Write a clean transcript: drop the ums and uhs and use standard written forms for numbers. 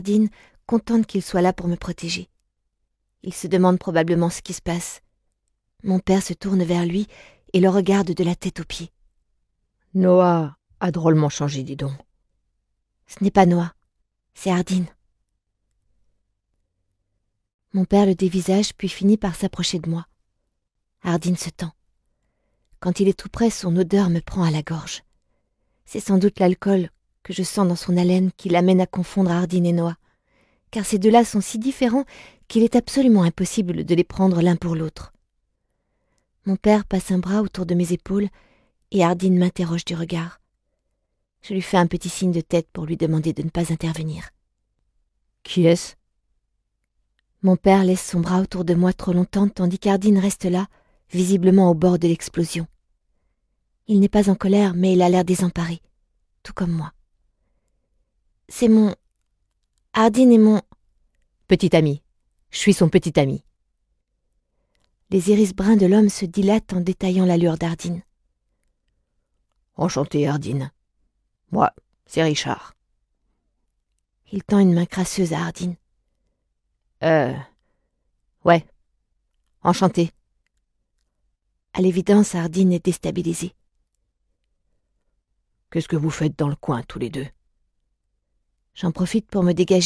Ardine, contente qu'il soit là pour me protéger. Il se demande probablement ce qui se passe. Mon père se tourne vers lui et le regarde de la tête aux pieds. Noah a drôlement changé, dis donc. Ce n'est pas Noah, c'est Ardine. Mon père le dévisage puis finit par s'approcher de moi. Ardine se tend. Quand il est tout près, son odeur me prend à la gorge. C'est sans doute l'alcool que je sens dans son haleine qui l'amène à confondre Ardine et Noah, car ces deux-là sont si différents qu'il est absolument impossible de les prendre l'un pour l'autre. Mon père passe un bras autour de mes épaules et Ardine m'interroge du regard. Je lui fais un petit signe de tête pour lui demander de ne pas intervenir. Qui est-ce? Mon père laisse son bras autour de moi trop longtemps tandis qu'Ardine reste là, visiblement au bord de l'explosion. Il n'est pas en colère, mais il a l'air désemparé, tout comme moi. C'est mon... Ardine est mon... Petit ami. Je suis son petit ami. Les iris bruns de l'homme se dilatent en détaillant l'allure d'Ardine. Enchanté, Ardine. Moi, c'est Richard. Il tend une main crasseuse à Ardine. Ouais. Enchanté. À l'évidence, Ardine est déstabilisée. Qu'est-ce que vous faites dans le coin, tous les deux? J'en profite pour me dégager